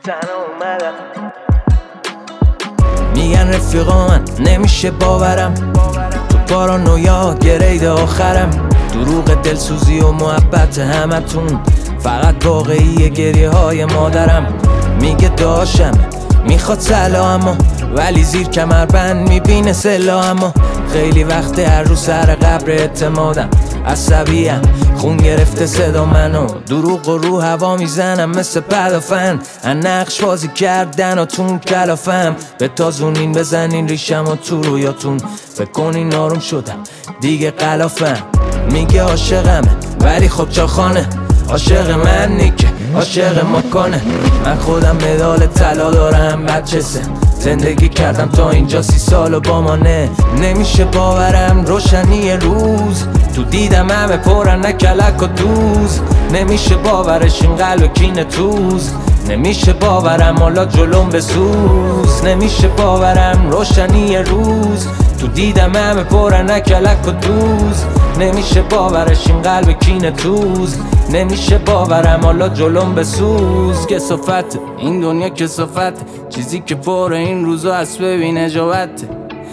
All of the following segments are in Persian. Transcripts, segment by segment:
تنها اومدم. میگن رفیقا من نمیشه باورم، تو پارانویا گرید آخرم. دروغ دلسوزی و محبت همتون فقط واقعی گریه های مادرم. میگه داشتم میخواد سلامو، ولی زیر کمربند میبینه سلامو. خیلی وقت هر روز سر قبر اعتمادم، عصبیم خون گرفته صدا منو. دروغ و رو هوا میزنم مثل پدافند، نقش بازی کردن و تون کلافم. به تازونین بزنین ریشم و تو رویاتون، فکر کنین آروم شدم دیگه قلافم. میگه عاشقمه ولی خب چاخانه، عاشق من نیکه عاشق مکانه. من خودم مدال طلا دارم بچسه، زندگی کردم تا اینجا 30 سال و با مانه. نمیشه باورم روشنی روز، تو دیدم همه پرن نکلک و دوز. نمیشه باورش این قلب کین توز، نمیشه باورم حالا جلوم بسوز. نمیشه باورم روشنی روز، تو دیدم همه پرن نکلک و دوز. نمیشه باورش این قلب کین توز، نمیشه باورم حالا جلوم بسوز. کسافت این دنیا کسافت، چیزی که پر این روزا هست ببین اجابت.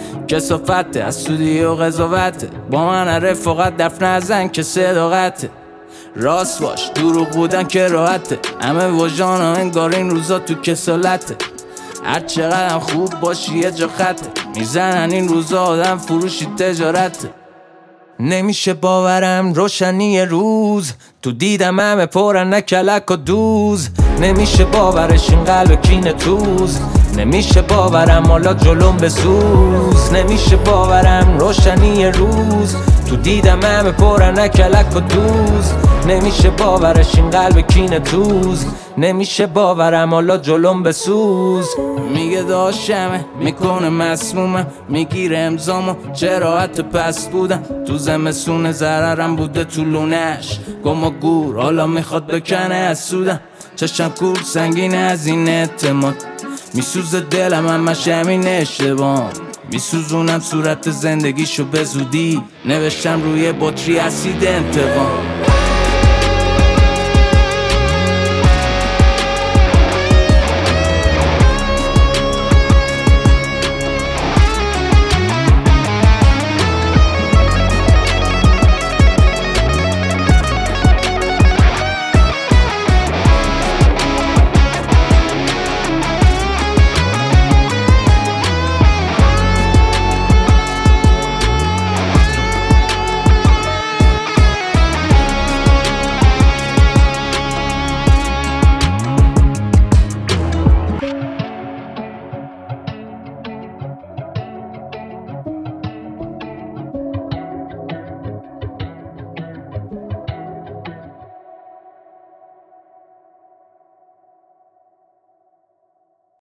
کسافت از سودی و قضاوت، با من رفاقت دفن نزن که صداقت. راست باش دروغ بودن که راحته، همه وجدان ها انگار این روزا تو کسالته. هر چقدر خوب باشی یه جا خطه، میزنن این روزا آدم فروشی تجارته. نمیشه باورم روشنی روز، تو دیدم همه پرن نکلک و دوز. نمیشه باورش این قلب کین توز، نمیشه باورم حالا جلوم بسوز. نمیشه باورم روشنی روز، تو دیدم همه پرن نکلک و دوز. نمیشه باورش این قلب کین توز، نمیشه باورم حالا جلوم بسوز. میگه داشتمه میکنه مسمومم، میگیره امضامو چرا حتی پس بودم. تو زمستون ضررم بوده تو لونش، گم و گور حالا میخواد بکنه از سودم. چشم کور سنگینه از این اعتماد، میسوزه دلم همش همین اشتباه. میسوزونم صورت زندگیشو به زودی، نوشتم روی بطری اسید انتقام.